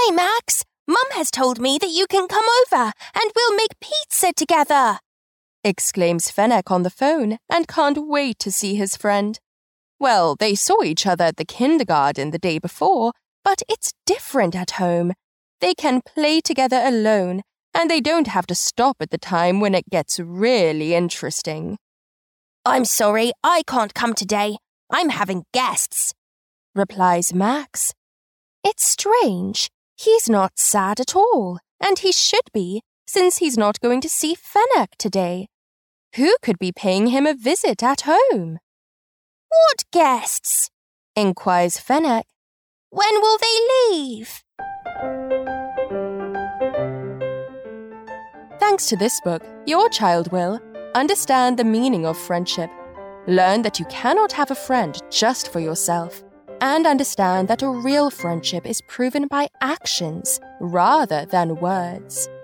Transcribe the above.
Hey, Max, Mum has told me that you can come over and we'll make pizza together, exclaims Fennec on the phone and can't wait to see his friend. Well, they saw each other at the kindergarten the day before, but it's different at home. They can play together alone, and they don't have to stop at the time when it gets really interesting. I'm sorry, I can't come today. I'm having guests, replies Max. It's strange. He's not sad at all, and he should be, since he's not going to see Fennec today. Who could be paying him a visit at home? What guests? Inquires Fennec. When will they leave? Thanks to this book, your child will understand the meaning of friendship, learn that you cannot have a friend just for yourself, and understand that a real friendship is proven by actions rather than words.